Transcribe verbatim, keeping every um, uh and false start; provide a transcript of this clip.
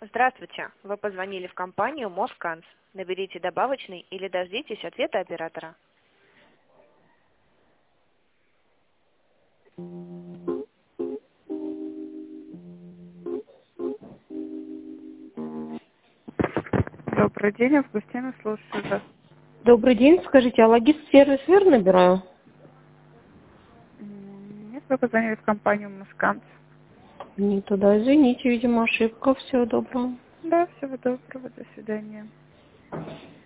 Здравствуйте. Вы позвонили в компанию Москанс. Наберите добавочный или дождитесь ответа оператора. Добрый день, Августина, слушаю вас. Добрый день. Скажите, а логист-сервис верно набираю? М, Нет, вы позвонили в компанию Мусканс. Не туда, извините, видимо, ошибка. Всего доброго. Да, всего доброго, до свидания.